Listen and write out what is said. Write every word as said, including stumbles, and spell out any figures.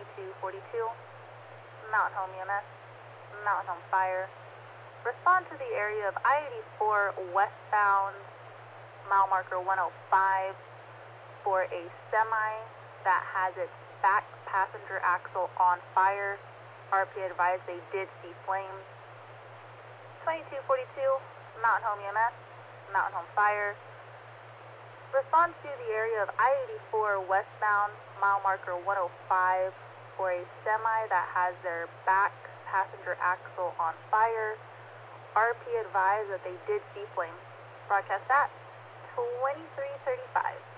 twenty-two forty-two, Mountain Home E M S, Mountain Home Fire. Respond to the area of I eighty-four westbound, mile marker one oh five, for a semi that has its back passenger axle on fire. R P advised they did see flames. twenty-two forty-two, Mountain Home E M S, Mountain Home Fire. Respond to the area of I eighty-four westbound, mile marker one oh five, for a semi that has their back passenger axle on fire. R P advised that they did see flames. Broadcast at twenty-three thirty-five.